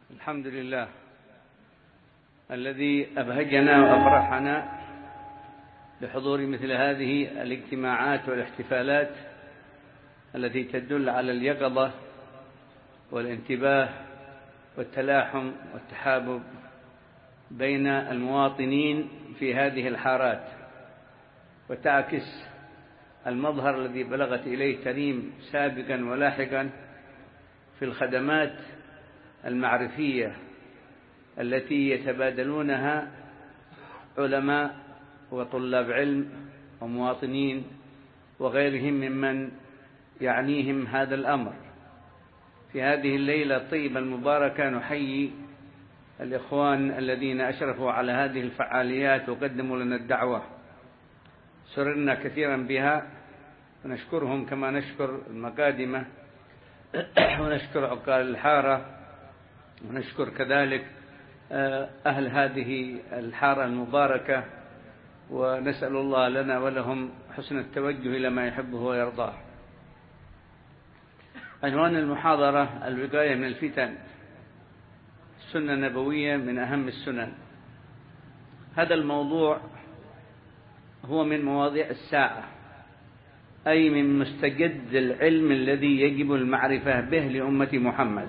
الحمد لله الذي أبهجنا وأفرحنا بحضور مثل هذه الاجتماعات والاحتفالات التي تدل على اليقظة والانتباه والتلاحم والتحابب بين المواطنين في هذه الحارات، وتعكس المظهر الذي بلغت إليه تريم سابقا ولاحقا في الخدمات المعرفية التي يتبادلونها علماء وطلاب علم ومواطنين وغيرهم ممن يعنيهم هذا الأمر. في هذه الليلة الطيبة المباركة نحيي الإخوان الذين أشرفوا على هذه الفعاليات وقدموا لنا الدعوة، سررنا كثيرا بها ونشكرهم كما نشكر المقادمة ونشكر عقال الحارة ونشكر كذلك أهل هذه الحارة المباركة، ونسأل الله لنا ولهم حسن التوجه إلى ما يحبه ويرضاه. عنوان المحاضرة: الوقاية من الفتن، السنة النبوية من أهم السنن. هذا الموضوع هو من مواضيع الساعة، أي من مستجد العلم الذي يجب المعرفة به لأمة محمد.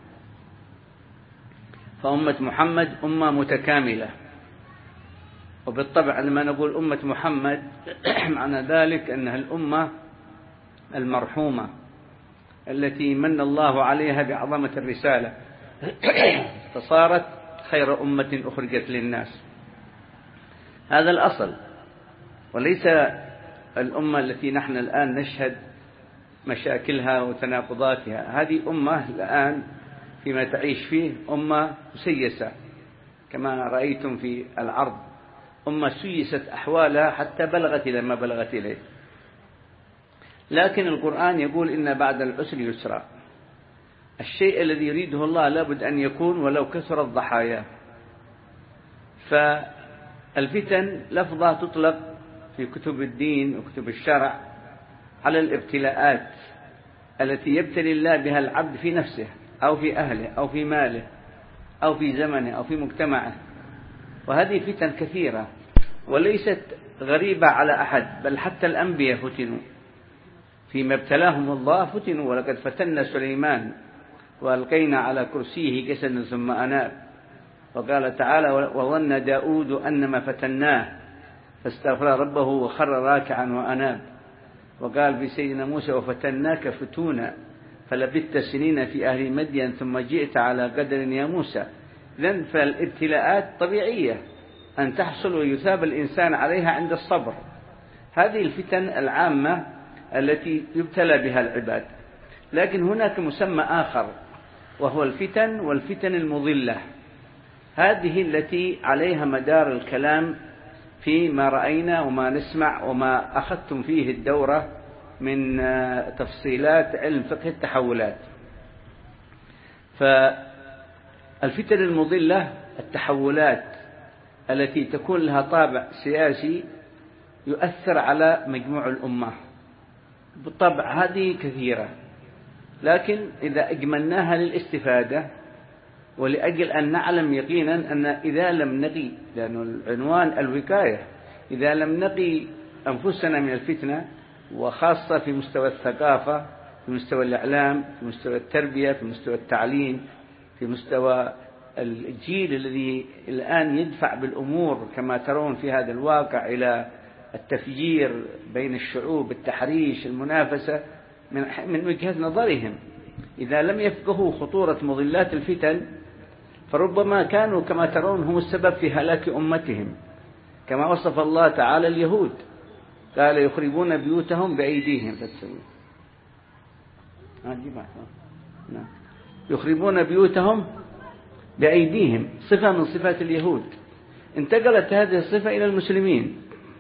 فأمة محمد أمة متكاملة، وبالطبع لما نقول أمة محمد معنى ذلك أنها الأمة المرحومة التي من الله عليها بعظمة الرسالة فصارت خير أمة أخرجت للناس. هذا الأصل، وليس الأمة التي نحن الآن نشهد مشاكلها وتناقضاتها. هذه أمة الآن فيما تعيش فيه أمة مسيسة كما رأيتم في العرض، أمة سيست أحوالها حتى بلغت إلى ما بلغت إليه. لكن القرآن يقول إن بعد العسر يسرا. الشيء الذي يريده الله لابد أن يكون ولو كثر الضحايا. فالفتن لفظة تطلق في كتب الدين وكتب الشرع على الابتلاءات التي يبتلي الله بها العبد في نفسه أو في أهله أو في ماله أو في زمنه أو في مجتمعه. وهذه فتن كثيرة وليست غريبة على أحد، بل حتى الأنبياء فتنوا فيما ابتلاهم الله، فتنوا. ولقد فتنا سليمان وألقينا على كرسيه جسدا ثم أناب. وقال تعالى: وظن داود أنما فتناه فاستغفر ربه وخر راكعا وأناب. وقال في سيدنا موسى: وفتناك فتونا فلبثت سنين في أهل مدين ثم جئت على قدر يا موسى. إذن فالابتلاءات طبيعية أن تحصل ويثاب الإنسان عليها عند الصبر. هذه الفتن العامة التي يبتلى بها العباد. لكن هناك مسمى آخر وهو الفتن، والفتن المضلة. هذه التي عليها مدار الكلام فيما رأينا وما نسمع وما أخذتم فيه الدورة من تفصيلات علم فقه التحولات. فالفتن المضلة التحولات التي تكون لها طابع سياسي يؤثر على مجموع الأمة. بالطبع هذه كثيرة، لكن إذا أجملناها للاستفادة ولأجل أن نعلم يقينا أن إذا لم نقي، لأن العنوان الوقاية، إذا لم نقي أنفسنا من الفتنة، وخاصة في مستوى الثقافة، في مستوى الإعلام، في مستوى التربية، في مستوى التعليم، في مستوى الجيل الذي الآن يدفع بالأمور كما ترون في هذا الواقع إلى التفجير بين الشعوب، التحريش، المنافسة من وجهة نظرهم. إذا لم يفقهوا خطورة مضلات الفتن فربما كانوا كما ترون هم السبب في هلاك أمتهم، كما وصف الله تعالى اليهود، قال: يخربون بيوتهم بأيديهم. يخربون بيوتهم بأيديهم، صفة من صفات اليهود. انتقلت هذه الصفة إلى المسلمين،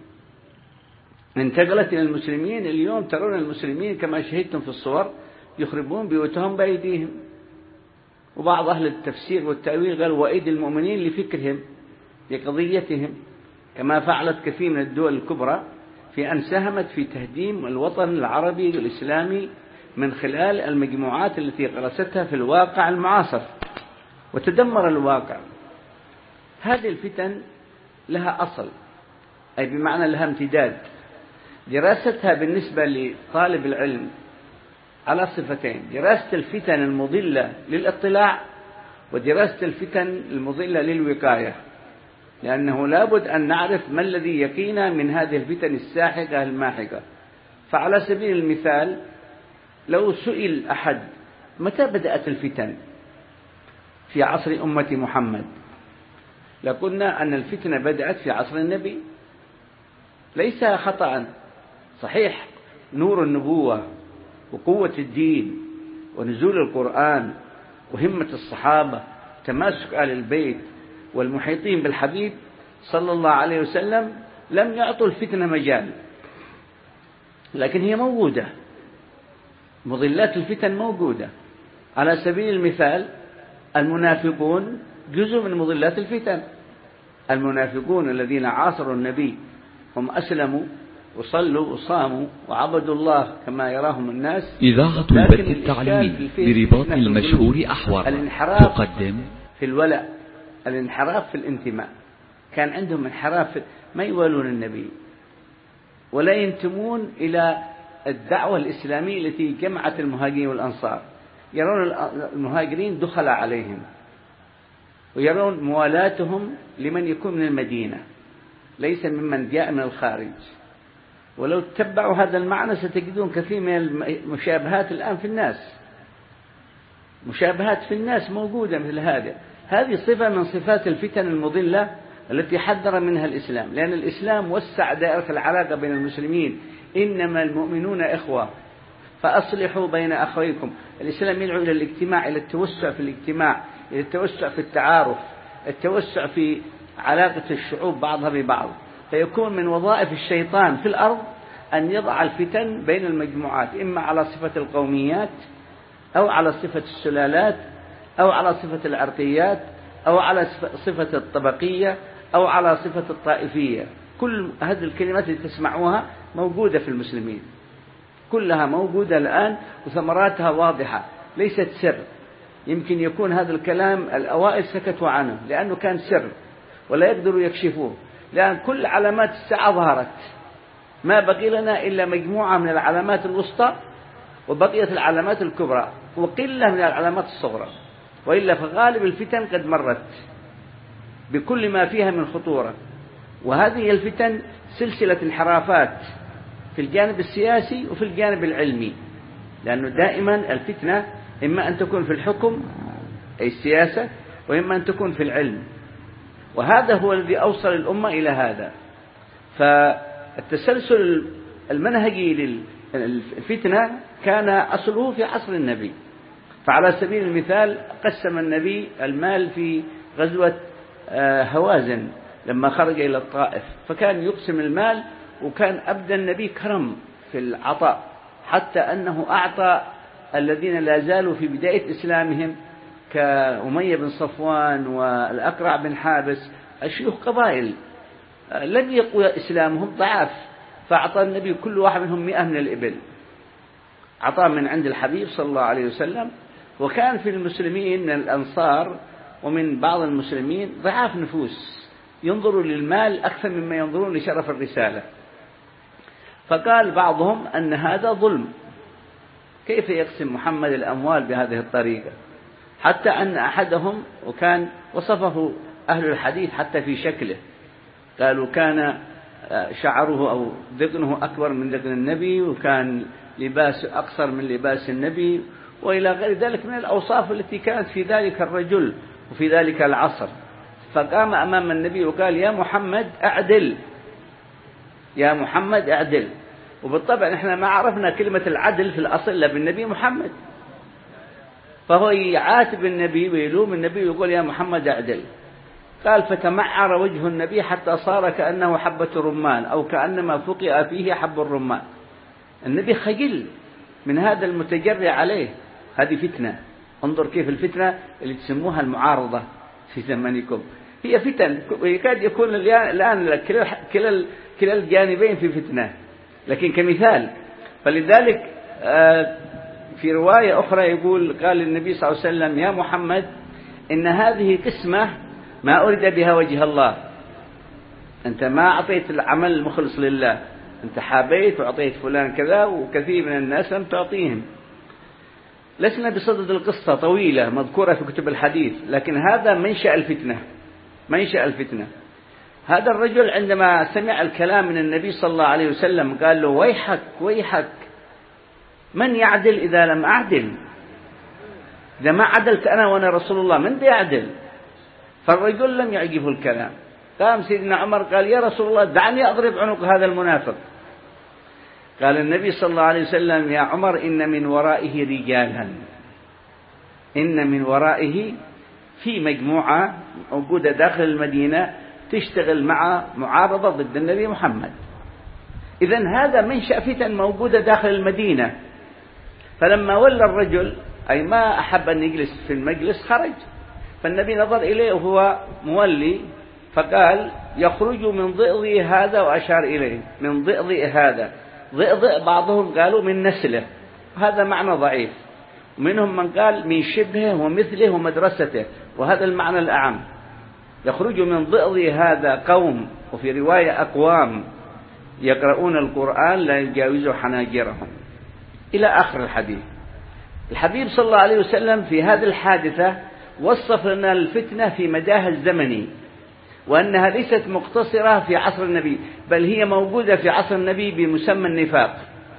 انتقلت إلى المسلمين. اليوم ترون المسلمين كما شهدتم في الصور يخربون بيوتهم بأيديهم. وبعض أهل التفسير والتأويل قال: وأيدي المؤمنين لفكرهم لقضيتهم، كما فعلت كثير من الدول الكبرى في أن ساهمت في تهديم الوطن العربي والإسلامي من خلال المجموعات التي غرستها في الواقع المعاصر. وتدمر الواقع. هذه الفتن لها أصل، أي بمعنى لها امتداد. دراستها بالنسبة لطالب العلم على صفتين: دراسة الفتن المضلة للاطلاع، ودراسة الفتن المضلة للوقاية، لأنه لابد أن نعرف ما الذي يقينا من هذه الفتن الساحقة الماحقة. فعلى سبيل المثال، لو سئل أحد متى بدأت الفتن في عصر أمة محمد، لقلنا أن الفتنة بدأت في عصر النبي. ليس خطأ، صحيح، نور النبوة وقوة الدين ونزول القرآن وهمة الصحابة، تماسك آل البيت والمحيطين بالحبيب صلى الله عليه وسلم لم يعطوا الفتنة مجال، لكن هي موجودة، مضلات الفتن موجودة. على سبيل المثال، المنافقون جزء من مضلات الفتن. المنافقون الذين عاصروا النبي هم أسلموا وصلوا وصاموا وعبدوا الله كما يراهم الناس. إذاعة البث التعليمي برباط المشهور أحور تقدم في الولاء، الانحراف في الانتماء. كان عندهم انحراف، ما يوالون النبي ولا ينتمون إلى الدعوة الإسلامية التي جمعت المهاجرين والأنصار. يرون المهاجرين دخل عليهم، ويرون موالاتهم لمن يكون من المدينة ليس ممن جاء من الخارج. ولو تتبعوا هذا المعنى ستجدون كثير من المشابهات الآن في الناس، مشابهات في الناس موجودة مثل هذا. هذه صفة من صفات الفتن المضلة التي حذر منها الإسلام، لأن الإسلام وسع دائرة العلاقة بين المسلمين. إنما المؤمنون إخوة فأصلحوا بين أخويكم. الإسلام يدعو إلى الاجتماع، إلى التوسع في الاجتماع، إلى التوسع في التعارف، التوسع في علاقة الشعوب بعضها ببعض. فيكون من وظائف الشيطان في الأرض أن يضع الفتن بين المجموعات، إما على صفة القوميات أو على صفة السلالات أو على صفة العرقيات أو على صفة الطبقية أو على صفة الطائفية. كل هذه الكلمات اللي تسمعوها موجودة في المسلمين، كلها موجودة الآن وثمراتها واضحة ليست سر. يمكن يكون هذا الكلام الأوائل سكتوا عنه لأنه كان سر ولا يقدروا يكشفوه، لأن كل علامات الساعة ظهرت. ما بقي لنا إلا مجموعة من العلامات الوسطى، وبقيت العلامات الكبرى، وقلة من العلامات الصغرى، وإلا فغالب الفتن قد مرت بكل ما فيها من خطورة. وهذه الفتن سلسلة انحرافات في الجانب السياسي وفي الجانب العلمي، لأنه دائما الفتنة إما أن تكون في الحكم أي السياسة، وإما أن تكون في العلم، وهذا هو الذي أوصل الأمة إلى هذا. فالتسلسل المنهجي للفتنة كان أصله في عصر النبي. فعلى سبيل المثال، قسم النبي المال في غزوة هوازن لما خرج إلى الطائف، فكان يقسم المال، وكان أبدى النبي كرم في العطاء، حتى أنه أعطى الذين لا زالوا في بداية إسلامهم كأمية بن صفوان والأقرع بن حابس، الشيوخ قبائل لم يقوى إسلامهم ضعاف، فأعطى النبي كل واحد منهم 100 من الإبل، عطاء من عند الحبيب صلى الله عليه وسلم. وكان في المسلمين من الأنصار ومن بعض المسلمين ضعاف نفوس، ينظروا للمال أكثر مما ينظرون لشرف الرسالة. فقال بعضهم أن هذا ظلم، كيف يقسم محمد الأموال بهذه الطريقة؟ حتى أن أحدهم، وكان وصفه أهل الحديث حتى في شكله، قالوا كان شعره أو ذقنه أكبر من ذقن النبي، وكان لباس أقصر من لباس النبي، وإلى غير ذلك من الأوصاف التي كانت في ذلك الرجل وفي ذلك العصر. فقام أمام النبي وقال: يا محمد أعدل، يا محمد أعدل. وبالطبع نحن ما عرفنا كلمة العدل في الأصل إلا بالنبي محمد، فهو يعاتب النبي ويلوم النبي ويقول: يا محمد أعدل. قال: فتمعر وجه النبي حتى صار كأنه حبة رمان، أو كأنما فقئ فيه حب الرمان. النبي خجل من هذا المتجرع عليه. هذه فتنة. انظر كيف الفتنة اللي تسموها المعارضة في زمانكم هي فتن، ويكاد يكون الآن كلا الجانبين في فتنة، لكن كمثال. فلذلك في رواية أخرى يقول: قال النبي صلى الله عليه وسلم: يا محمد إن هذه قسمة ما أريد بها وجه الله، أنت ما أعطيت العمل المخلص لله، أنت حابيت وأعطيت فلان كذا، وكثير من الناس لم تعطيهم. لسنا بصدد القصة طويلة مذكورة في كتب الحديث، لكن هذا منشأ الفتنة. هذا الرجل عندما سمع الكلام من النبي صلى الله عليه وسلم قال له: ويحك، من يعدل إذا لم أعدل؟ إذا ما عدلت أنا وأنا رسول الله من بيعدل؟ فالرجل لم يعجبه الكلام. قام سيدنا عمر قال: يا رسول الله دعني أضرب عنق هذا المنافق. قال النبي صلى الله عليه وسلم: يا عمر إن من ورائه رجالا، إن من ورائه في مجموعة موجودة داخل المدينة تشتغل مع معارضة ضد النبي محمد. إذن هذا منشأ فتن موجودة داخل المدينة. فلما ولى الرجل أي ما أحب أن يجلس في المجلس خرج، فالنبي نظر إليه وهو مولي فقال: يخرج من ضئضئ هذا، وأشار إليه من ضئضئ هذا. ضئضئ بعضهم قالوا من نسله، هذا معنى ضعيف، ومنهم من قال من شبهه ومثله ومدرسته، وهذا المعنى الأعم. يخرج من ضئضئ هذا قوم، وفي رواية أقوام يقرؤون القرآن لا يجاوز حناجرهم، إلى آخر الحديث. الحبيب صلى الله عليه وسلم في هذه الحادثة وصف لنا الفتنة في مداها الزمني، وأنها ليست مقتصرة في عصر النبي، بل هي موجودة في عصر النبي بمسمى النفاق،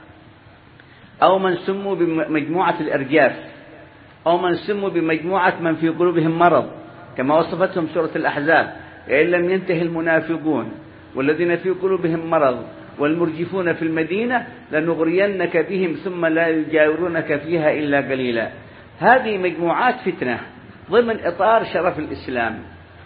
أو من سموا بمجموعة الإرجاف، أو من سموا بمجموعة من في قلوبهم مرض، كما وصفتهم سورة الأحزاب: إن لم ينتهي المنافقون والذين في قلوبهم مرض والمرجفون في المدينة لنغرينك بهم ثم لا يجاورونك فيها إلا قليلا. هذه مجموعات فتنة ضمن إطار شرف الإسلام،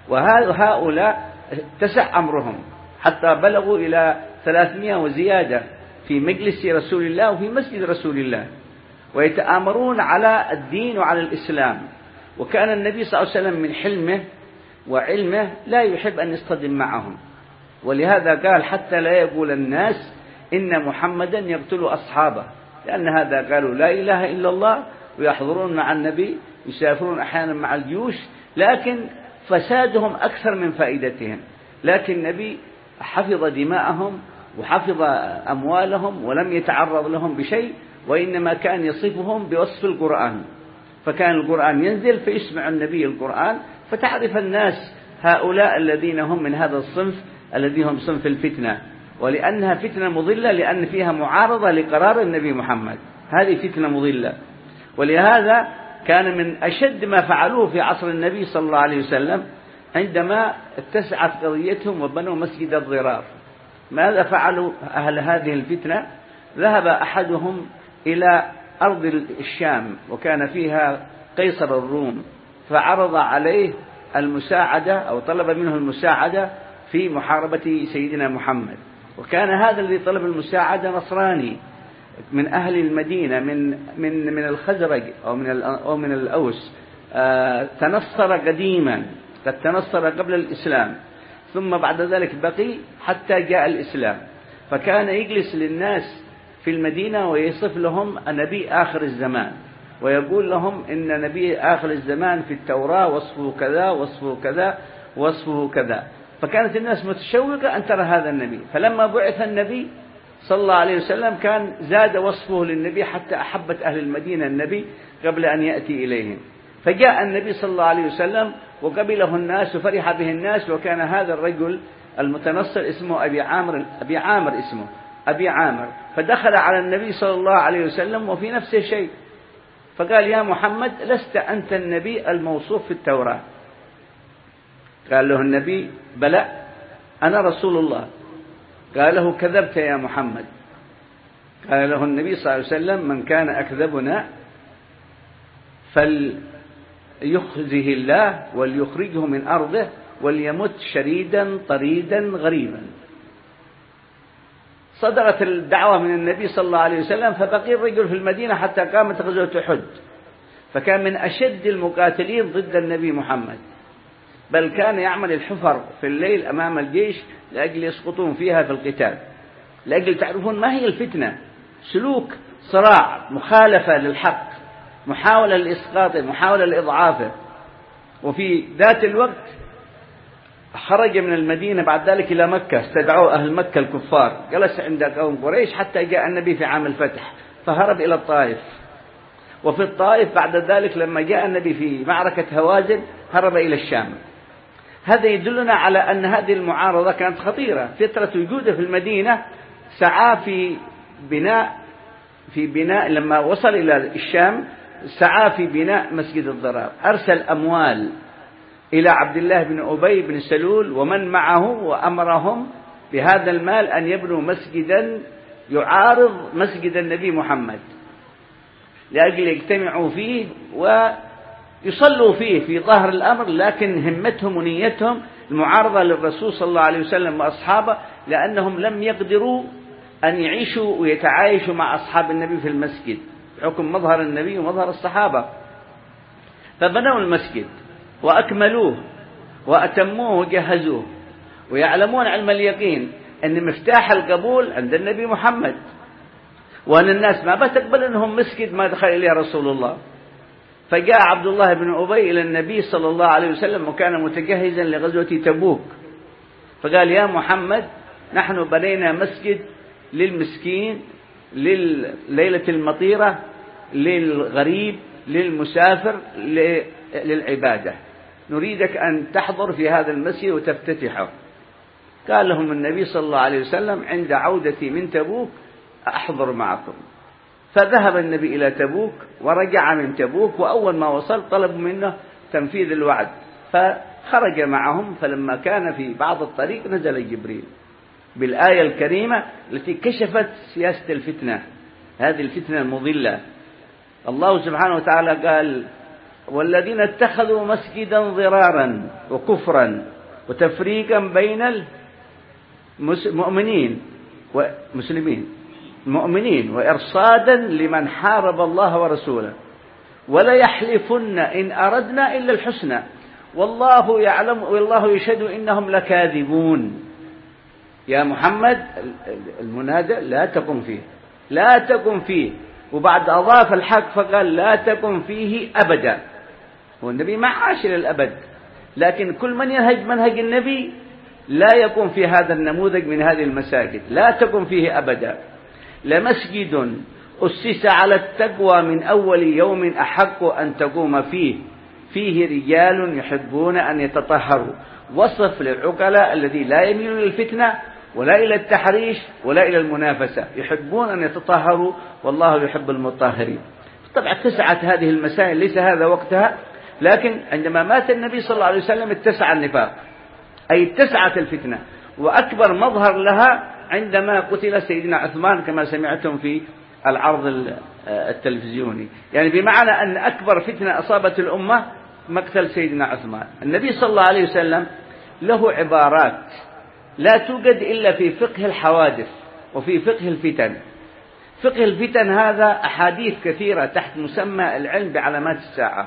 وهؤلاء اتسع أمرهم حتى بلغوا إلى 300 وزيادة في مجلس رسول الله وفي مسجد رسول الله، ويتآمرون على الدين وعلى الإسلام. وكان النبي صلى الله عليه وسلم من حلمه وعلمه لا يحب أن يصطدم معهم، ولهذا قال: حتى لا يقول الناس إن محمدا يقتل أصحابه، لأن هذا قالوا لا إله إلا الله ويحضرون مع النبي، يسافرون أحيانا مع الجيوش، لكن فسادهم أكثر من فائدتهم. لكن النبي حفظ دماءهم وحفظ أموالهم ولم يتعرض لهم بشيء، وإنما كان يصفهم بوصف القرآن، فكان القرآن ينزل فيسمع النبي القرآن، فتعرف الناس هؤلاء الذين هم من هذا الصنف الذين هم صنف الفتنة. ولأنها فتنة مضلة، لأن فيها معارضة لقرار النبي محمد، هذه فتنة مضلة. ولهذا كان من أشد ما فعلوه في عصر النبي صلى الله عليه وسلم عندما اتسعت قضيتهم وبنوا مسجد الضرار. ماذا فعلوا أهل هذه الفتنة؟ ذهب أحدهم إلى أرض الشام وكان فيها قيصر الروم، فعرض عليه المساعدة أو طلب منه المساعدة في محاربة سيدنا محمد. وكان هذا الذي طلب المساعدة نصراني من أهل المدينة من الخزرج أو من الأوس، تنصر قديما، قد تنصر قبل الإسلام، ثم بعد ذلك بقي حتى جاء الإسلام. فكان يجلس للناس في المدينة ويصف لهم نبي آخر الزمان، ويقول لهم إن نبي آخر الزمان في التوراة وصفه كذا وصفه كذا وصفه كذا. فكانت الناس متشوقة أن ترى هذا النبي. فلما بعث النبي صلى الله عليه وسلم كان زاد وصفه للنبي حتى أحبت أهل المدينة النبي قبل أن يأتي إليهم. فجاء النبي صلى الله عليه وسلم وقبله الناس وفرح به الناس. وكان هذا الرجل المتنصر اسمه أبي عامر، فدخل على النبي صلى الله عليه وسلم وفي نفسه شيء، فقال: يا محمد لست أنت النبي الموصوف في التوراة؟ قال له النبي: بلى أنا رسول الله. قال له: كذبت يا محمد. قال له النبي صلى الله عليه وسلم: من كان أكذبنا فليخزه الله وليخرجه من أرضه وليمت شريدا طريدا غريبا. صدرت الدعوة من النبي صلى الله عليه وسلم، فبقي الرجل في المدينة حتى قامت غزوة أحد، فكان من أشد المقاتلين ضد النبي محمد، بل كان يعمل الحفر في الليل أمام الجيش لأجل يسقطون فيها في القتال، لأجل تعرفون ما هي الفتنة: سلوك صراع، مخالفة للحق، محاولة لإسقاطه، محاولة لإضعافه. وفي ذات الوقت خرج من المدينة بعد ذلك إلى مكة، استدعوه أهل مكة الكفار، جلس عند قوم قريش حتى جاء النبي في عام الفتح فهرب إلى الطائف. وفي الطائف بعد ذلك لما جاء النبي في معركة هوازن هرب إلى الشام. هذا يدلنا على أن هذه المعارضة كانت خطيرة. فترة وجوده في المدينة سعى في بناء لما وصل إلى الشام سعى في بناء مسجد الضرار، أرسل أموال إلى عبد الله بن أبي بن سلول ومن معه وأمرهم بهذا المال أن يبنوا مسجدا يعارض مسجد النبي محمد لأجل يجتمعوا فيه ويصلوا فيه في ظاهر الأمر، لكن همتهم ونيتهم المعارضة للرسول صلى الله عليه وسلم وأصحابه، لأنهم لم يقدروا أن يعيشوا ويتعايشوا مع أصحاب النبي في المسجد بحكم مظهر النبي ومظهر الصحابة. فبنوا المسجد وأكملوه وأتموه وجهزوه، ويعلمون علم اليقين أن مفتاح القبول عند النبي محمد، وأن الناس ما بتقبل أنهم مسجد ما دخل إليه رسول الله. فجاء عبد الله بن أبي إلى النبي صلى الله عليه وسلم وكان متجهزا لغزوة تبوك، فقال: يا محمد، نحن بنينا مسجد للمسكين، لليلة المطيرة، للغريب، للمسافر، للعبادة، نريدك أن تحضر في هذا المسجد وتفتتحه. قال لهم النبي صلى الله عليه وسلم: عند عودتي من تبوك أحضر معكم. فذهب النبي إلى تبوك ورجع من تبوك، وأول ما وصل طلبوا منه تنفيذ الوعد، فخرج معهم. فلما كان في بعض الطريق نزل جبريل بالآية الكريمة التي كشفت سياسة الفتنة، هذه الفتنة المضلة. الله سبحانه وتعالى قال: والذين اتخذوا مسجدا ضرارا وكفرا وتفريقا بين المؤمنين المؤمنين وإرصادا لمن حارب الله ورسوله ولا يحلفن إن أردنا إلا الحسنى والله يعلم والله يشهد إنهم لكاذبون. يا محمد، المنادى لا تقم فيه، وبعد أضاف الحق فقال: لا تقم فيه أبدا. والنبي ما عاش إلى الأبد، لكن كل من ينهج منهج النبي لا يقوم في هذا النموذج من هذه المساجد، لا تقم فيه أبدا. لمسجد أسس على التقوى من أول يوم أحق أن تقوم فيه رجال يحبون أن يتطهروا. وصف للعقلاء الذي لا يميل للفتنة ولا إلى التحريش ولا إلى المنافسة، يحبون أن يتطهروا والله يحب المطهرين. طبعا اتسعت هذه المسائل، ليس هذا وقتها، لكن عندما مات النبي صلى الله عليه وسلم اتسع النفاق، أي اتسعت الفتنة، وأكبر مظهر لها عندما قتل سيدنا عثمان كما سمعتم في العرض التلفزيوني، يعني بمعنى أن أكبر فتنة أصابت الأمة مقتل سيدنا عثمان. النبي صلى الله عليه وسلم له عبارات لا توجد إلا في فقه الحوادث وفي فقه الفتن. فقه الفتن هذا أحاديث كثيرة تحت مسمى العلم بعلامات الساعة،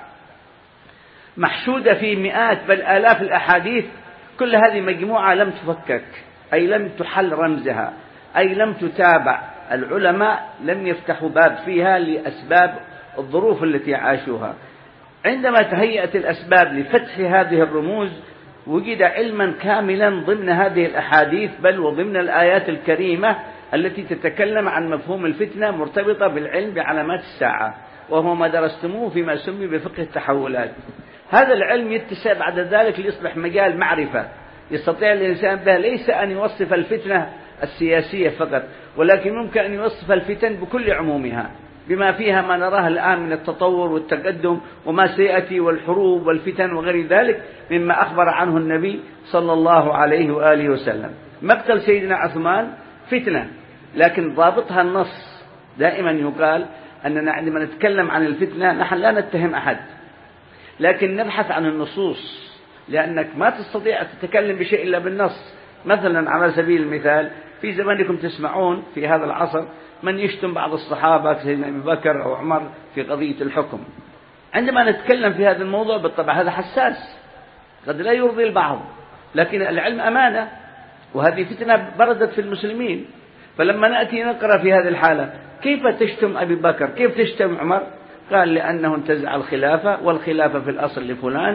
محشودة في مئات بل آلاف الأحاديث، كل هذه مجموعة لم تفكك، أي لم تحل رمزها، أي لم تتابع. العلماء لم يفتحوا باب فيها لأسباب الظروف التي عاشوها. عندما تهيأت الأسباب لفتح هذه الرموز وجد علما كاملا ضمن هذه الأحاديث، بل وضمن الآيات الكريمة التي تتكلم عن مفهوم الفتنة مرتبطة بالعلم بعلامات الساعة، وهو ما درستموه فيما سمي بفقه التحولات. هذا العلم يتسع بعد ذلك ليصبح مجال معرفة يستطيع الإنسان به ليس أن يوصف الفتنة السياسية فقط، ولكن ممكن أن يوصف الفتن بكل عمومها بما فيها ما نراه الآن من التطور والتقدم وما سيأتي والحروب والفتن وغير ذلك مما أخبر عنه النبي صلى الله عليه وآله وسلم. مقتل سيدنا عثمان فتنة، لكن ضابطها النص. دائما يقال أننا عندما نتكلم عن الفتنة نحن لا نتهم أحد، لكن نبحث عن النصوص، لأنك ما تستطيع تتكلم بشيء إلا بالنص. مثلا على سبيل المثال في زمانكم تسمعون في هذا العصر من يشتم بعض الصحابة سيدنا أبي بكر أو عمر في قضية الحكم. عندما نتكلم في هذا الموضوع بالطبع هذا حساس قد لا يرضي البعض، لكن العلم أمانة، وهذه فتنة بردت في المسلمين. فلما نأتي نقرأ في هذه الحالة كيف تشتم أبي بكر، كيف تشتم عمر، قال: لأنه انتزع الخلافة، والخلافة في الأصل لفلان،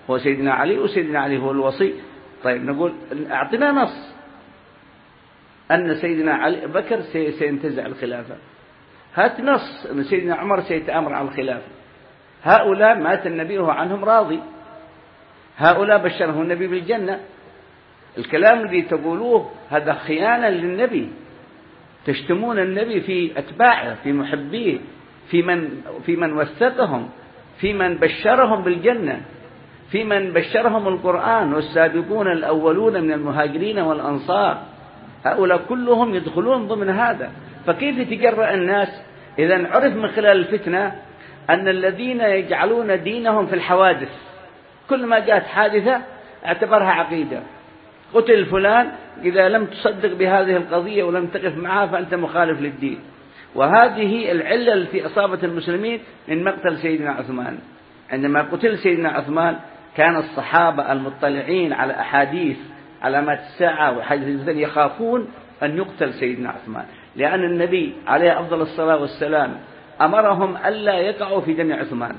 هو سيدنا علي، وسيدنا علي هو الوصي. طيب نقول أعطنا نص أن سيدنا علي بكر سينتزع الخلافة، هات نص أن سيدنا عمر سيتآمر على الخلافة. هؤلاء مات النبي وهو عنهم راضي، هؤلاء بشره النبي بالجنة. الكلام الذي تقولوه هذا خيانة للنبي، تشتمون النبي في أتباعه، في محبيه، في من وثقهم، في من بشرهم بالجنة، في من بشرهم القرآن والسابقون الأولون من المهاجرين والأنصار. هؤلاء كلهم يدخلون ضمن هذا. فكيف تجرأ الناس إذا عرف من خلال الفتنة أن الذين يجعلون دينهم في الحوادث، كل ما جاءت حادثة اعتبرها عقيدة، قتل فلان، إذا لم تصدق بهذه القضية ولم تقف معها فأنت مخالف للدين. وهذه العلة التي أصابت المسلمين من مقتل سيدنا عثمان. عندما قتل سيدنا عثمان كان الصحابة المطلعين على أحاديث علامات الساعة وحديث يخافون أن يقتل سيدنا عثمان، لأن النبي عليه أفضل الصلاة والسلام أمرهم ألا يقعوا في دم عثمان،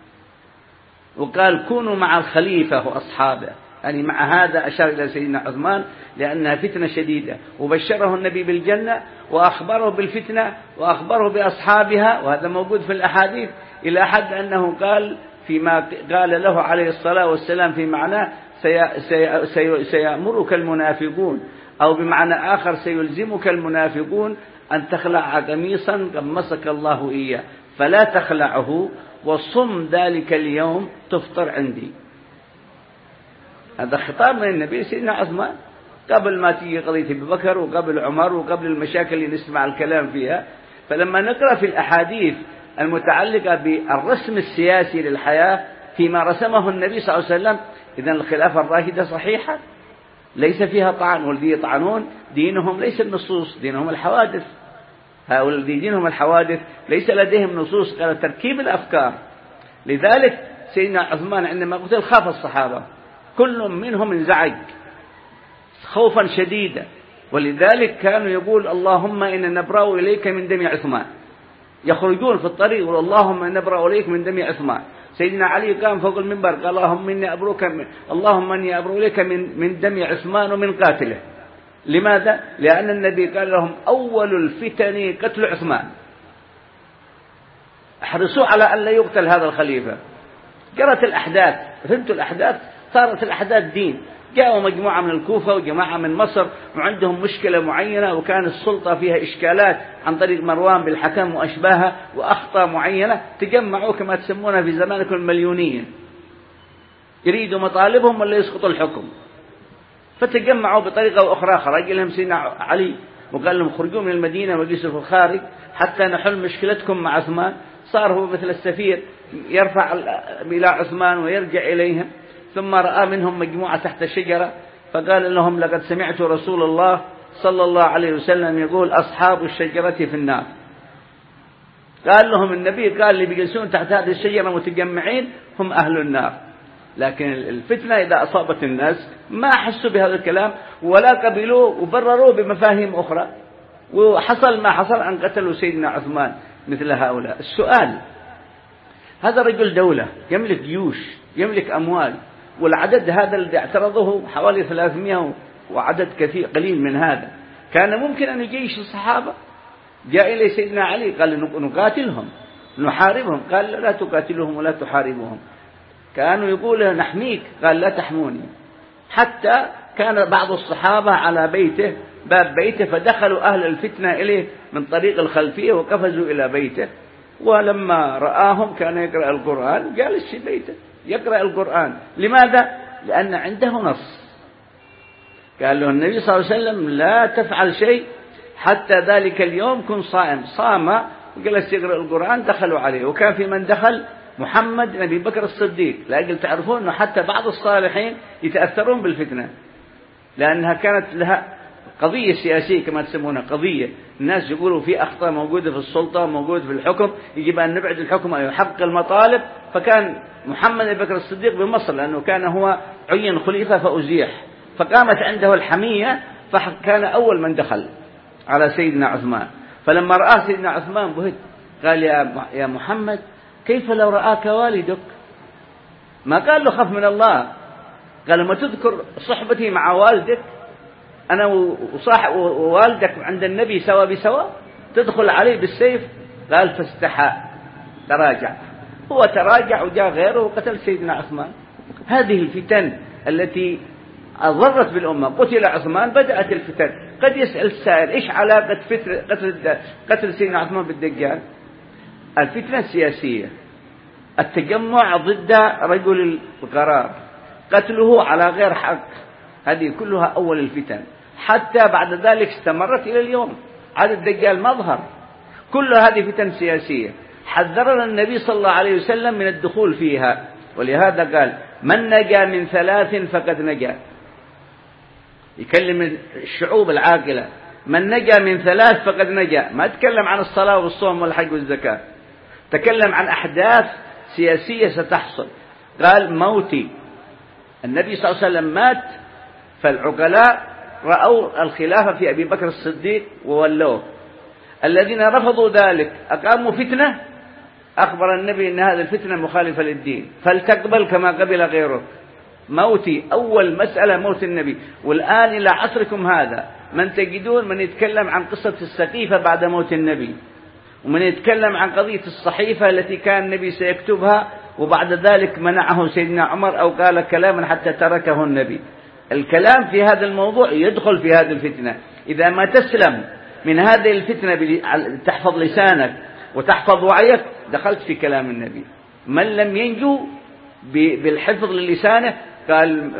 وقال كونوا مع الخليفة وأصحابه، يعني مع هذا أشار إلى سيدنا عثمان لأنها فتنة شديدة، وبشره النبي بالجنة وأخبره بالفتنة وأخبره بأصحابها، وهذا موجود في الأحاديث، إلى حد أنه قال فيما قال له عليه الصلاة والسلام في معناه سيأمرك المنافقون، أو بمعنى آخر سيلزمك المنافقون أن تخلع قميصا قمصك الله إياه فلا تخلعه وصم ذلك اليوم تفطر عندي. هذا خطاب من النبي سيدنا عثمان قبل ما تيجي قضية أبي بكر وقبل عمر وقبل المشاكل اللي نسمع الكلام فيها. فلما نقرأ في الأحاديث المتعلقة بالرسم السياسي للحياة فيما رسمه النبي صلى الله عليه وسلم، إذن الخلافة الراشدة صحيحة ليس فيها طعن. والذي يطعنون دينهم ليس النصوص، دينهم الحوادث. هؤلاء الذي دينهم الحوادث ليس لديهم نصوص، قال تركيب الأفكار. لذلك سيدنا عثمان عندما قتل خاف الصحابة، كل منهم انزعج خوفا شديدا، ولذلك كانوا يقول اللهم إنا نبرأ إليك من دم عثمان، يخرجون في الطريق يقول اللهم إنا نبرأ إليك من دم عثمان. سيدنا علي قام فوق المنبر قال اللهم إني أبرأ إليك من دم عثمان ومن قاتله. لماذا؟ لأن النبي قال لهم أول الفتن قتل عثمان، احرصوا على أن لا يقتل هذا الخليفة. جرت الأحداث، فهمتوا الأحداث، صارت الأحداث دين. جاءوا مجموعة من الكوفة وجماعة من مصر وعندهم مشكلة معينة، وكان السلطة فيها إشكالات عن طريق مروان بالحكم وأشباهه وأخطاء معينة، تجمعوا كما تسمونها في زمانكم المليونيين، يريدوا مطالبهم ولا يسقطوا الحكم، فتجمعوا بطريقة أخرى. خرج لهم سيدنا علي وقال لهم خرجوا من المدينة وجلسوا في الخارج حتى نحل مشكلتكم مع عثمان. صار هو مثل السفير يرفع إلى عثمان ويرجع إليهم. ثم رأى منهم مجموعة تحت الشجرة فقال لهم لقد سمعت رسول الله صلى الله عليه وسلم يقول أصحاب الشجرة في النار. قال لهم النبي قال اللي بيجلسون تحت هذه الشجرة متجمعين هم أهل النار. لكن الفتنة إذا أصابت الناس ما حسوا بهذا الكلام ولا قبلوه وبرروه بمفاهيم أخرى، وحصل ما حصل أن قتلوا سيدنا عثمان مثل هؤلاء. السؤال، هذا رجل دولة يملك جيوش يملك أموال، والعدد هذا الذي اعترضه حوالي 300 وعدد كثير قليل من هذا، كان ممكن أن يجيش الصحابة. جاء إلي سيدنا علي قال نقاتلهم نحاربهم، قال لا تقاتلهم ولا تحاربهم. كانوا يقول نحميك، قال لا تحموني. حتى كان بعض الصحابة على بيته باب بيته فدخلوا أهل الفتنة إليه من طريق الخلفية وقفزوا إلى بيته، ولما رآهم كان يقرأ القرآن جالس في بيته يقرأ القرآن. لماذا؟ لأن عنده نص. قال له النبي صلى الله عليه وسلم لا تفعل شيء حتى ذلك اليوم كن صائم. صام وجلس يقرأ القرآن. دخلوا عليه، وكان في من دخل محمد نبي بكر الصديق، لأجل تعرفون أنه حتى بعض الصالحين يتأثرون بالفتنة، لأنها كانت لها قضية سياسية كما تسمونها، قضية الناس يقولوا في أخطاء موجودة في السلطة موجودة في الحكم، يجب أن نبعد الحكم أو يحقق المطالب. فكان محمد نبي بكر الصديق بمصر لأنه كان هو عين خليفة فأزيح، فقامت عنده الحمية، فكان أول من دخل على سيدنا عثمان. فلما رأى سيدنا عثمان بهت قال يا محمد كيف لو رآك والدك؟ ما قال له خف من الله، قال ما تذكر صحبتي مع والدك، أنا ووالدك عند النبي سوا بسوا، تدخل عليه بالسيف. قال فاستحى، تراجع، هو تراجع وجاء غيره وقتل سيدنا عثمان. هذه الفتن التي أضرت بالأمة. قتل عثمان بدأت الفتن. قد يسأل السائل إيش علاقة قتل سيدنا عثمان بالدجال؟ الفتنة السياسية، التجمع ضد رجل القرار، قتله على غير حق، هذه كلها أول الفتن، حتى بعد ذلك استمرت إلى اليوم. عاد الدجال مظهر. كل هذه فتن سياسية حذرنا النبي صلى الله عليه وسلم من الدخول فيها، ولهذا قال من نجا من 3 فقد نجا. يكلم الشعوب العاقلة، من نجا من 3 فقد نجا. ما تكلم عن الصلاة والصوم والحج والزكاة، تكلم عن أحداث سياسية ستحصل. قال موتي، النبي صلى الله عليه وسلم مات، فالعقلاء رأوا الخلافة في أبي بكر الصديق وولوه. الذين رفضوا ذلك أقاموا فتنة، أخبر النبي أن هذه الفتنة مخالفة للدين، فلتقبل كما قبل غيره. موتي، أول مسألة موت النبي. والآن إلى عصركم هذا من تجدون من يتكلم عن قصة السقيفة بعد موت النبي، ومن يتكلم عن قضية الصحيفة التي كان النبي سيكتبها وبعد ذلك منعه سيدنا عمر أو قال كلاما حتى تركه النبي. الكلام في هذا الموضوع يدخل في هذه الفتنة. إذا ما تسلم من هذه الفتنة تحفظ لسانك وتحفظ وعيك، دخلت في كلام النبي. من لم ينجو بالحفظ للسانه قال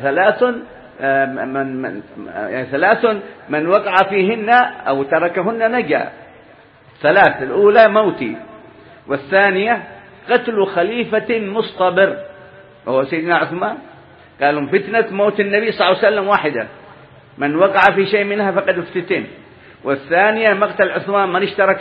3 من وقع فيهن أو تركهن نجا. 3، الأولى موتي، والثانية قتل خليفة مصطبر وهو سيدنا عثمان. قالوا فتنة موت النبي صلى الله عليه وسلم واحدة، من وقع في شيء منها فقد افتتن. والثانية مقتل عثمان،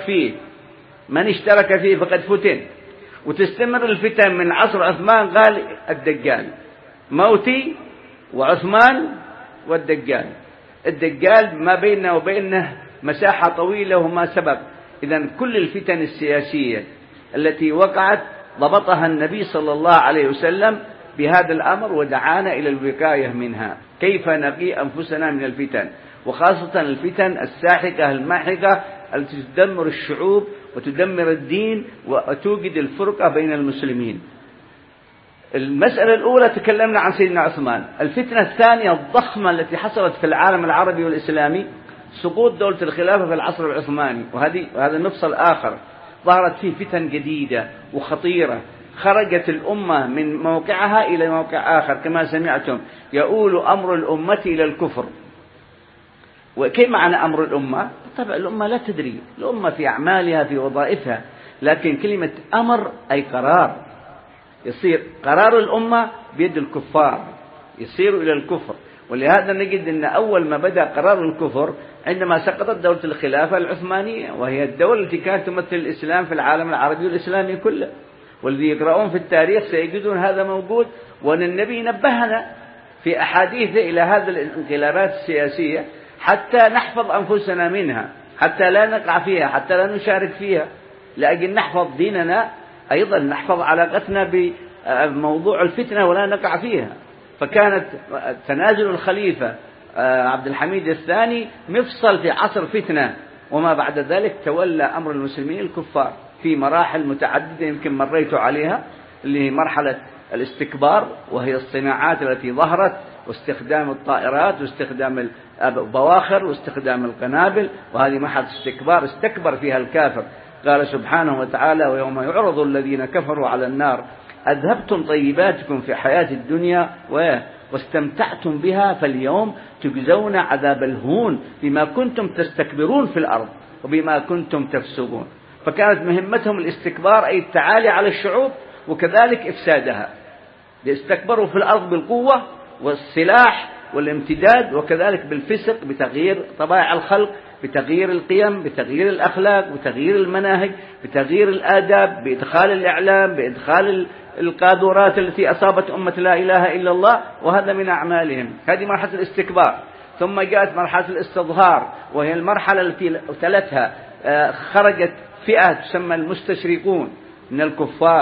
من اشترك فيه فقد فتن. وتستمر الفتن من عصر عثمان. قال الدجال، موتي وعثمان والدجال. الدجال ما بيننا وبينه مساحة طويلة وما سبق. إذن كل الفتن السياسية التي وقعت ضبطها النبي صلى الله عليه وسلم بهذا الأمر ودعانا إلى الوقاية منها. كيف نقي أنفسنا من الفتن، وخاصة الفتن الساحقة الماحقة التي تدمر الشعوب وتدمر الدين وتوجد الفرقة بين المسلمين. المسألة الأولى تكلمنا عن سيدنا عثمان. الفتنة الثانية الضخمة التي حصلت في العالم العربي والإسلامي سقوط دولة الخلافة في العصر العثماني، وهذا المفصل آخر. ظهرت فيه فتن جديدة وخطيرة، خرجت الأمة من موقعها إلى موقع آخر. كما سمعتم يؤول أمر الأمة إلى الكفر. وكيف معنى أمر الأمة؟ طبعا الأمة لا تدري، الأمة في أعمالها في وظائفها، لكن كلمة أمر أي قرار. يصير قرار الأمة بيد الكفار، يصير إلى الكفر. ولهذا نجد أن أول ما بدأ قرار الكفر عندما سقطت دولة الخلافة العثمانية، وهي الدولة التي كانت تمثل الإسلام في العالم العربي والإسلامي كله. والذي يقرؤون في التاريخ سيجدون هذا موجود، وأن النبي نبهنا في أحاديثه إلى هذه الانقلابات السياسية حتى نحفظ أنفسنا منها، حتى لا نقع فيها، حتى لا نشارك فيها، لأجل نحفظ ديننا، أيضا نحفظ علاقتنا بموضوع الفتنة ولا نقع فيها. فكانت تنازل الخليفة عبد الحميد الثاني مفصل في عصر فتنة، وما بعد ذلك تولى أمر المسلمين الكفار في مراحل متعددة يمكن مريت عليها، اللي هي مرحلة الاستكبار، وهي الصناعات التي ظهرت، واستخدام الطائرات واستخدام البواخر واستخدام القنابل، وهذه مرحلة استكبار استكبر فيها الكافر. قال سبحانه وتعالى ويوم يعرض الذين كفروا على النار أذهبتم طيباتكم في حياة الدنيا واستمتعتم بها فاليوم تجزون عذاب الهون بما كنتم تستكبرون في الأرض وبما كنتم تفسقون. فكانت مهمتهم الاستكبار أي التعالي على الشعوب وكذلك إفسادها، ليستكبروا في الأرض بالقوة والسلاح والامتداد، وكذلك بالفسق بتغيير طبائع الخلق، بتغيير القيم، بتغيير الأخلاق، بتغيير المناهج، بتغيير الآداب، بإدخال الإعلام، بإدخال القاذورات التي أصابت أمة لا إله إلا الله، وهذا من أعمالهم. هذه مرحلة الاستكبار. ثم جاءت مرحلة الاستظهار، وهي المرحلة التي تلتها خرجت فئة تسمى المستشرقون من الكفار،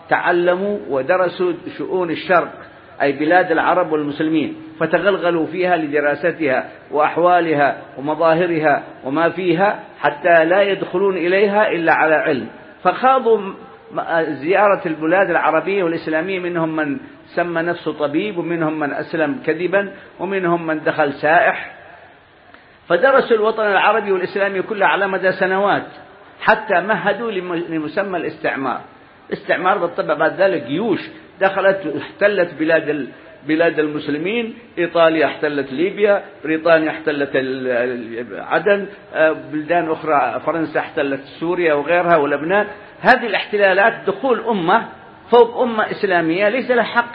تعلموا ودرسوا شؤون الشرق أي بلاد العرب والمسلمين، فتغلغلوا فيها لدراستها وأحوالها ومظاهرها وما فيها حتى لا يدخلون إليها إلا على علم، فخاضوا زيارة البلاد العربية والإسلامية، منهم من سمى نفسه طبيب، ومنهم من أسلم كذبا، ومنهم من دخل سائح، فدرسوا الوطن العربي والإسلامي كله على مدى سنوات حتى مهدوا لمسمى الاستعمار. الاستعمار بالطبع بعد ذلك جيوش دخلت احتلت بلاد المسلمين، إيطاليا احتلت ليبيا، بريطانيا احتلت عدن، بلدان أخرى فرنسا احتلت سوريا وغيرها ولبنان. هذه الاحتلالات دخول أمة فوق أمة إسلامية ليس لها حق.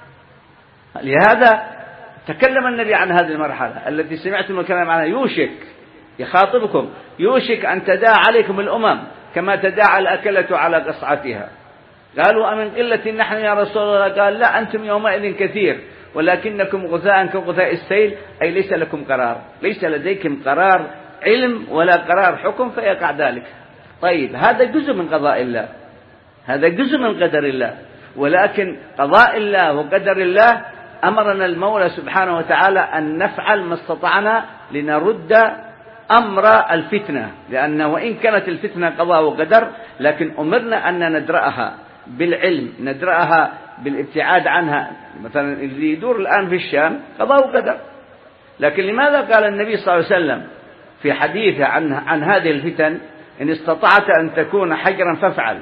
لهذا تكلم النبي عن هذه المرحلة التي سمعتم الكلام عنها، يوشك يخاطبكم، يوشك أن تداعى عليكم الأمم كما تداعى الأكلة على قصعتها. قالوا أمن قلة نحن يا رسول الله؟ قال لا، أنتم يومئذ كثير ولكنكم غثاء كغثاء السيل، أي ليس لكم قرار، ليس لديكم قرار علم ولا قرار حكم فيقع ذلك. طيب هذا جزء من قضاء الله، هذا جزء من قدر الله، ولكن قضاء الله وقدر الله أمرنا المولى سبحانه وتعالى أن نفعل ما استطعنا لنرد أمر الفتنة، لأن وإن كانت الفتنة قضاء وقدر لكن أمرنا أن ندرأها بالعلم، ندرأها بالابتعاد عنها. مثلا اللي يدور الآن في الشام قضاء وقدر، لكن لماذا قال النبي صلى الله عليه وسلم في حديثه عن هذه الفتن إن استطعت أن تكون حجرا فافعل،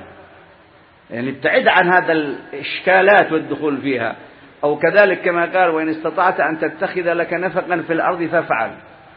يعني ابتعد عن هذا الإشكالات والدخول فيها. أو كذلك كما قال وإن استطعت أن تتخذ لك نفقا في الأرض فافعل.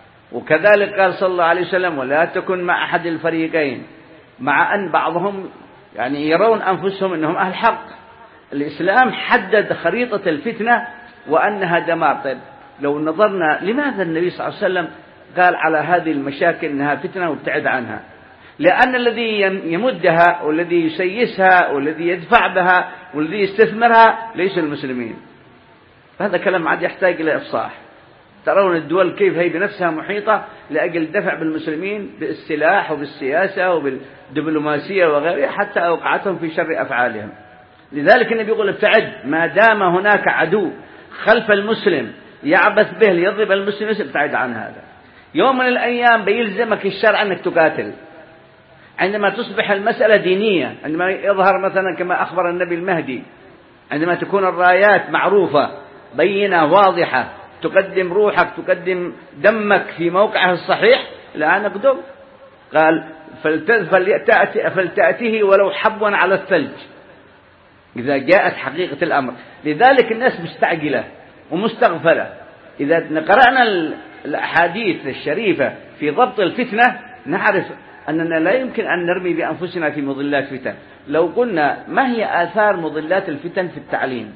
وكذلك قال صلى الله عليه وسلم ولا تكن مع أحد الفريقين، مع أن بعضهم يعني يرون أنفسهم أنهم أهل حق. الإسلام حدد خريطة الفتنة وأنها دمار. طيب لو نظرنا لماذا النبي صلى الله عليه وسلم قال على هذه المشاكل أنها فتنة وابتعد عنها؟ لأن الذي يمدها والذي يسيسها والذي يدفع بها والذي يستثمرها ليس المسلمين. هذا كلام عاد يحتاج إلى إفصاح. ترون الدول كيف هي بنفسها محيطة لأجل دفع بالمسلمين بالسلاح وبالسياسة وبالدبلوماسية وغيرها حتى أوقعتهم في شر أفعالهم. لذلك النبي يقول ابتعد، ما دام هناك عدو خلف المسلم يعبث به ليضرب المسلم ابتعد عن هذا. يوم من الأيام بيلزمك الشرع أنك تقاتل. عندما تصبح المسألة دينية، عندما يظهر مثلا كما أخبر النبي المهدي، عندما تكون الرايات معروفة بينة واضحة، تقدم روحك تقدم دمك في موقعه الصحيح، الآن اقدم. قال فلتأته ولو حبوا على الثلج إذا جاءت حقيقة الأمر. لذلك الناس مستعجلة ومستغفلة. إذا قرأنا الأحاديث الشريفة في ضبط الفتنة نعرف أننا لا يمكن أن نرمي بأنفسنا في مضلات فتن. لو قلنا ما هي آثار مضلات الفتن في التعليم،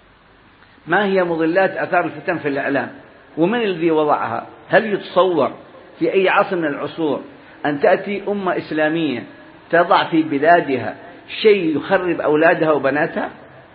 ما هي مضلات آثار الفتن في الإعلام، ومن الذي وضعها؟ هل يتصور في أي عصر من العصور أن تأتي أمة إسلامية تضع في بلادها شيء يخرب أولادها وبناتها؟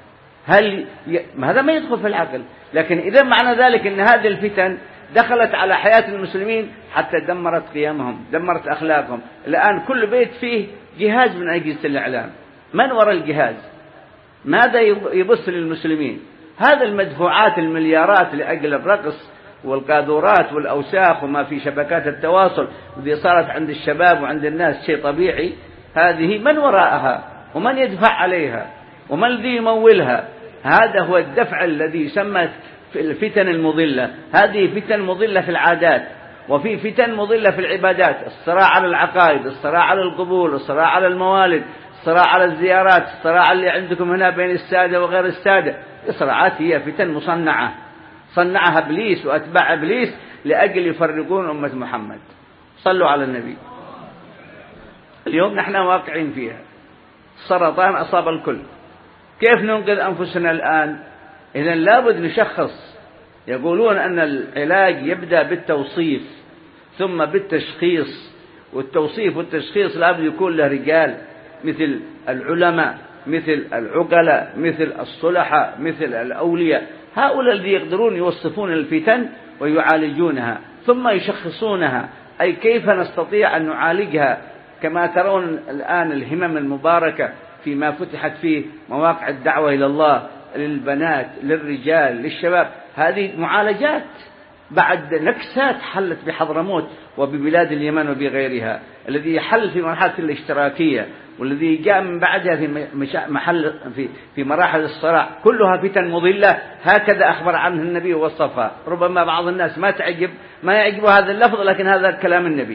هذا ما يدخل في العقل. لكن إذا معنى ذلك أن هذه الفتن دخلت على حياة المسلمين حتى دمرت قيمهم، دمرت أخلاقهم. الآن كل بيت فيه جهاز من أجهزة الإعلام. من وراء الجهاز؟ ماذا يبث للمسلمين؟ هذا المدفوعات المليارات لأجل الرقص والقاذورات والأوساخ وما في شبكات التواصل التي صارت عند الشباب وعند الناس شيء طبيعي، هذه من وراءها ومن يدفع عليها ومن الذي يمولها؟ هذا هو الدفع الذي يسمى الفتن المضلة. هذه فتن مضلة في العادات، وفي فتن مضلة في العبادات، الصراع على العقائد، الصراع على القبور، الصراع على الموالد، الصراع على الزيارات، الصراع اللي عندكم هنا بين السادة وغير السادة. الصراعات هي فتن مصنعة صنعها إبليس وأتباع إبليس لأجل يفرقون أمة محمد. صلوا على النبي. اليوم نحن واقعين فيها، السرطان أصاب الكل. كيف ننقذ أنفسنا الآن؟ إذن لابد نشخص. يقولون أن العلاج يبدأ بالتوصيف ثم بالتشخيص، والتوصيف والتشخيص لابد يكون له رجال مثل العلماء، مثل العقلاء، مثل الصلحاء، مثل الأولياء. هؤلاء الذين يقدرون يوصفون الفتن ويعالجونها ثم يشخصونها، أي كيف نستطيع أن نعالجها. كما ترون الآن الهمم المباركة فيما فتحت فيه مواقع الدعوة إلى الله للبنات للرجال للشباب، هذه معالجات بعد نكسات حلت بحضرموت وببلاد اليمن وبغيرها، الذي حل في مرحلة الاشتراكية والذي جاء من بعدها في مراحل الصراع، كلها فتن مضلة، هكذا أخبر عنه النبي ووصفها. ربما بعض الناس ما يعجب هذا اللفظ، لكن هذا كلام النبي.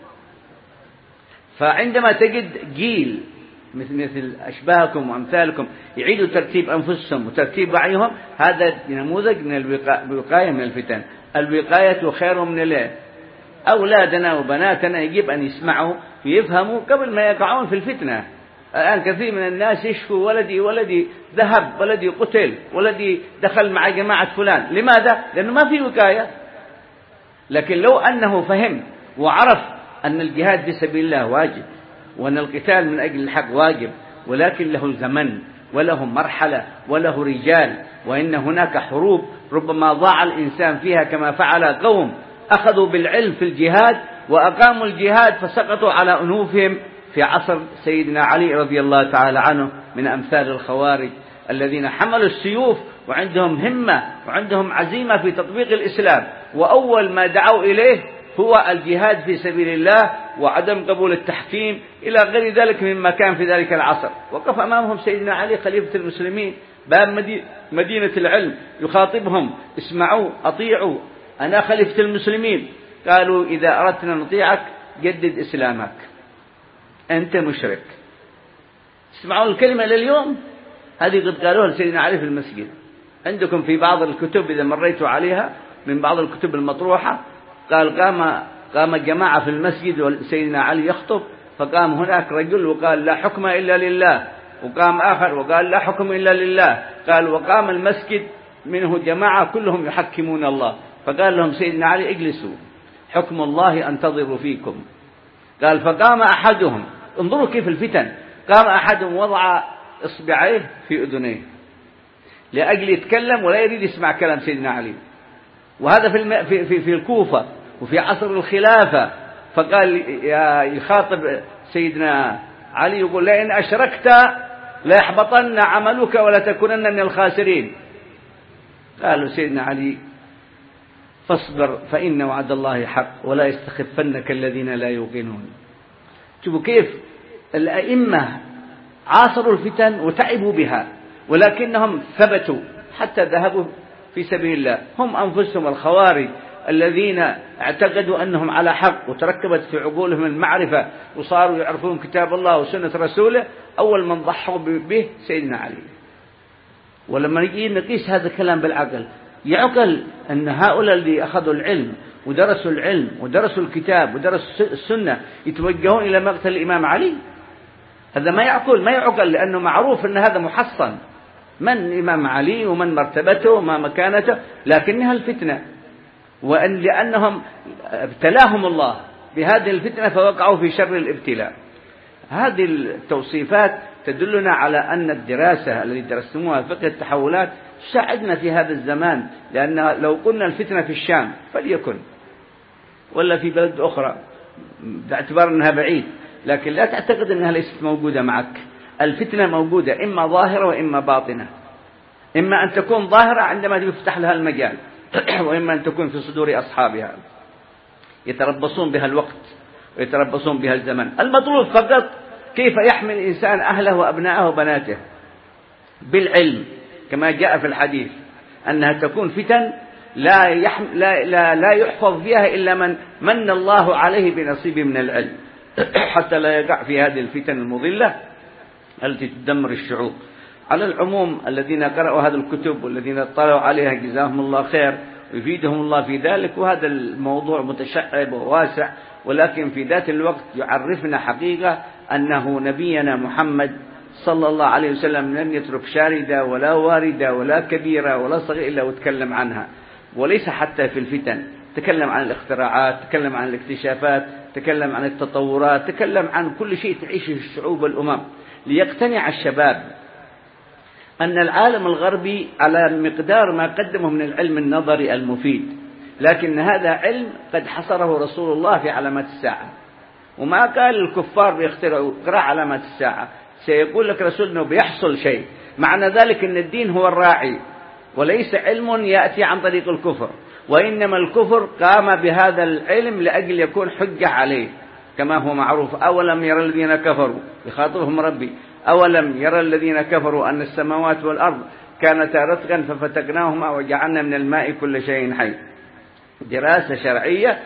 فعندما تجد جيل مثل أشباهكم وأمثالكم يعيدوا ترتيب أنفسهم وترتيب وعيهم، هذا نموذج من الوقاية من الفتن. الوقاية خير من العلاج. أولادنا وبناتنا يجب أن يسمعوا ويفهموا قبل ما يقعون في الفتنة. الآن كثير من الناس يشكوا ولدي ذهب، ولدي قتل، ولدي دخل مع جماعة فلان. لماذا؟ لأنه ما في وقاية. لكن لو أنه فهم وعرف أن الجهاد في سبيل الله واجب، وأن القتال من أجل الحق واجب، ولكن له زمن وله مرحلة وله رجال، وإن هناك حروب ربما ضاع الإنسان فيها، كما فعل قوم أخذوا بالعلم في الجهاد وأقاموا الجهاد فسقطوا على أنوفهم في عصر سيدنا علي رضي الله تعالى عنه، من أمثال الخوارج الذين حملوا السيوف وعندهم همة وعندهم عزيمة في تطبيق الإسلام، وأول ما دعوا إليه هو الجهاد في سبيل الله وعدم قبول التحكيم إلى غير ذلك مما كان في ذلك العصر. وقف أمامهم سيدنا علي خليفة المسلمين باب مدينة العلم يخاطبهم: اسمعوا أطيعوا، أنا خليفة المسلمين. قالوا: إذا أردنا نطيعك جدد إسلامك، أنت مشرك. اسمعوا الكلمة لليوم، هذه قد قالوها لسيدنا علي في المسجد. عندكم في بعض الكتب إذا مريتوا عليها من بعض الكتب المطروحة، قال قام جماعة في المسجد وسيدنا علي يخطب، فقام هناك رجل وقال: لا حكم إلا لله، وقام آخر وقال: لا حكم إلا لله. قال: وقام المسجد منه جماعة كلهم يحكمون الله. فقال لهم سيدنا علي: اجلسوا، حكم الله أنتظر فيكم. قال: فقام أحدهم، انظروا كيف الفتن، قام أحدهم وضع إصبعيه في أذنيه لأجل يتكلم ولا يريد يسمع كلام سيدنا علي، وهذا في الكوفة وفي عصر الخلافة. فقال يخاطب سيدنا علي يقول: لئن أشركت ليحبطن عملك ولا تكونن من الخاسرين. قالوا سيدنا علي: فاصبر فإن وعد الله حق ولا يستخفنك الذين لا يوقنون. شوفوا كيف الأئمة عاصروا الفتن وتعبوا بها، ولكنهم ثبتوا حتى ذهبوا في سبيل الله. هم أنفسهم الخوارج الذين اعتقدوا أنهم على حق وتركبت في عقولهم المعرفة وصاروا يعرفون كتاب الله وسنة رسوله، أول من ضحوا به سيدنا علي. ولما نجي نقيس هذا الكلام بالعقل، يعقل أن هؤلاء اللي أخذوا العلم ودرسوا العلم ودرسوا الكتاب ودرسوا السنة يتوجهون إلى مقتل الإمام علي؟ هذا ما يعقل، لأنه معروف أن هذا محصن، من الإمام علي ومن مرتبته وما مكانته، لكنها الفتنة، وأن لأنهم ابتلاهم الله بهذه الفتنة فوقعوا في شر الابتلاء. هذه التوصيفات تدلنا على أن الدراسة التي درستموها فقه التحولات ساعدنا في هذا الزمان، لأن لو قلنا الفتنة في الشام فليكن، ولا في بلد أخرى باعتبار أنها بعيد، لكن لا تعتقد أنها ليست موجودة معك. الفتنة موجودة، إما ظاهرة وإما باطنة. إما أن تكون ظاهرة عندما يفتح لها المجال، وإما أن تكون في صدور أصحابها يتربصون بها الوقت ويتربصون بها الزمن. المطلوب فقط كيف يحمي الإنسان أهله وأبنائه وبناته بالعلم، كما جاء في الحديث أنها تكون فتن لا يحفظ فيها إلا من الله عليه بنصيب من العلم، حتى لا يقع في هذه الفتن المضلة التي تدمر الشعوب. على العموم الذين قرأوا هذه الكتب والذين اطلعوا عليها جزاهم الله خير ويفيدهم الله في ذلك. وهذا الموضوع متشعب وواسع، ولكن في ذات الوقت يعرفنا حقيقة أنه نبينا محمد صلى الله عليه وسلم لم يترك شاردة ولا واردة ولا كبيرة ولا صغيرة إلا وتكلم عنها، وليس حتى في الفتن. تكلم عن الاختراعات، تكلم عن الاكتشافات، تكلم عن التطورات، تكلم عن كل شيء تعيشه الشعوب والأمم، ليقتنع الشباب أن العالم الغربي على مقدار ما قدمه من العلم النظري المفيد، لكن هذا علم قد حصره رسول الله في علامات الساعة. وما قال الكفار بيخترعوا، اقرأ علامات الساعة. سيقول لك رسولنا بيحصل شيء. معنى ذلك أن الدين هو الراعي، وليس علم يأتي عن طريق الكفر، وإنما الكفر قام بهذا العلم لأجل يكون حجة عليه، كما هو معروف: أولم يرى الذين كفروا، يخاطبهم ربي: أولم يرى الذين كفروا أن السماوات والأرض كانتا رتقا ففتقناهما وجعلنا من الماء كل شيء حي. دراسة شرعية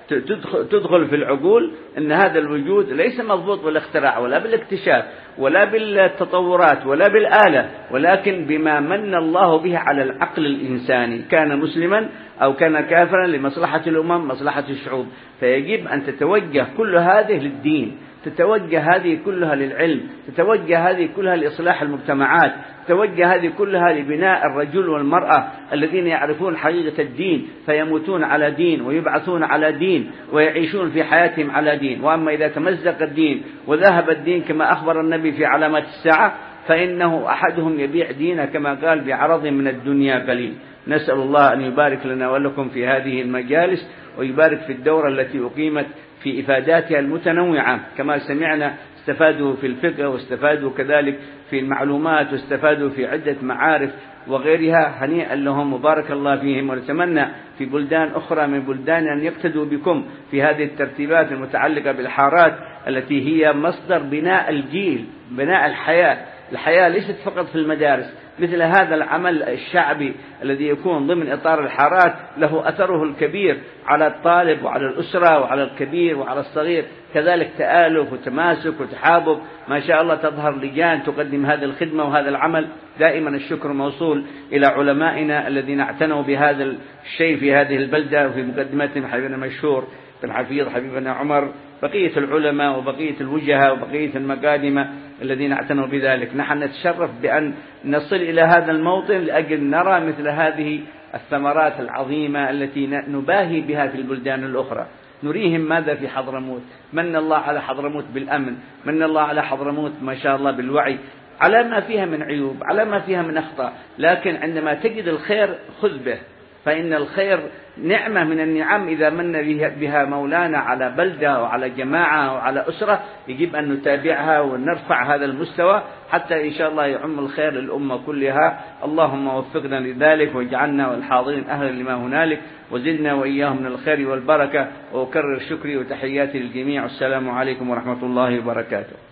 تدخل في العقول أن هذا الوجود ليس مضبوط بالاختراع ولا بالاكتشاف ولا بالتطورات ولا بالآلة، ولكن بما من الله به على العقل الإنساني، كان مسلما أو كان كافرا، لمصلحة الأمم، مصلحة الشعوب. فيجب أن تتوجه كل هذه للدين، تتوجه هذه كلها للعلم، تتوجه هذه كلها لإصلاح المجتمعات، تتوجه هذه كلها لبناء الرجل والمرأة الذين يعرفون حقيقة الدين، فيموتون على دين ويبعثون على دين ويعيشون في حياتهم على دين. وأما إذا تمزق الدين وذهب الدين كما أخبر النبي في علامات الساعة، فإنه أحدهم يبيع دينه كما قال بعرض من الدنيا قليل. نسأل الله أن يبارك لنا ولكم في هذه المجالس، ويبارك في الدورة التي أقيمت في إفاداتها المتنوعة. كما سمعنا استفادوا في الفقه، واستفادوا كذلك في المعلومات، واستفادوا في عدة معارف وغيرها. هنيئا لهم وبارك الله فيهم، ونتمنى في بلدان أخرى من بلدان أن يقتدوا بكم في هذه الترتيبات المتعلقة بالحارات التي هي مصدر بناء الجيل، بناء الحياة. الحياة ليست فقط في المدارس. مثل هذا العمل الشعبي الذي يكون ضمن إطار الحارات له أثره الكبير على الطالب وعلى الأسرة وعلى الكبير وعلى الصغير، كذلك تآلف وتماسك وتحابب. ما شاء الله تظهر لجان تقدم هذه الخدمة وهذا العمل. دائما الشكر موصول إلى علمائنا الذين اعتنوا بهذا الشيء في هذه البلدة، وفي مقدمتهم حبيبنا مشهور بن حفيظ، حبيبنا عمر، بقية العلماء وبقية الوجهاء وبقية المقادمة الذين اعتنوا بذلك. نحن نتشرف بأن نصل إلى هذا الموطن لأجل نرى مثل هذه الثمرات العظيمة التي نباهي بها في البلدان الأخرى. نريهم ماذا في حضرموت. من الله على حضرموت بالأمن، من الله على حضرموت ما شاء الله بالوعي، على ما فيها من عيوب، على ما فيها من أخطاء، لكن عندما تجد الخير خذ به، فإن الخير نعمة من النعم إذا من بها مولانا على بلدة وعلى جماعة وعلى أسرة، يجب أن نتابعها ونرفع هذا المستوى حتى إن شاء الله يعم الخير للأمة كلها. اللهم وفقنا لذلك، واجعلنا والحاضرين أهلا لما هنالك، وزدنا وإياهم من الخير والبركة. وأكرر شكري وتحياتي للجميع. السلام عليكم ورحمة الله وبركاته.